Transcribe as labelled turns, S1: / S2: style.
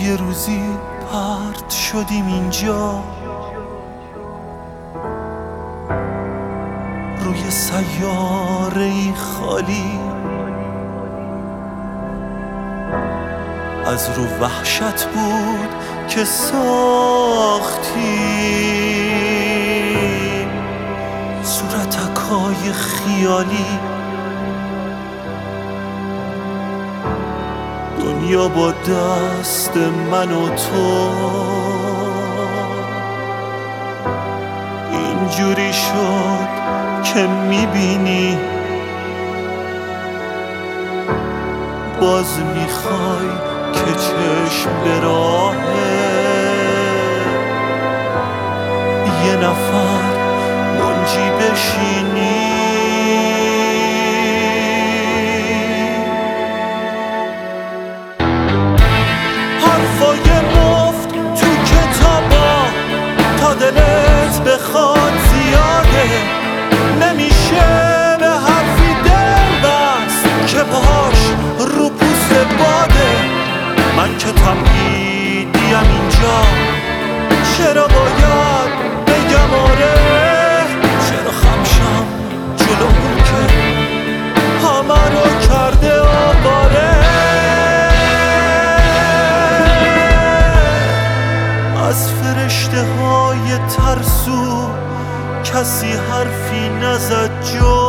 S1: یه روزی پرت شدیم اینجا روی سیاره‌ای خالی، از رو وحشت بود که ساختیم صورتکای خیالی. دنیا با دست من و تو اینجوری شد که میبینی باز میخوای که چشم به راهه یه نفر منجی بشینی. حرفای مفت تو کتابا تا دلت بخواد زیاده، نمیشه به حرفی دل بست که پاهاش رو پوست باده. من که تمهیدیم اینجا، چرا باید بگم آره؟ چرا خمشم جلو اون که همه رو کرده آواره؟ از فرشته های ترسو کسی حرفی نزد جز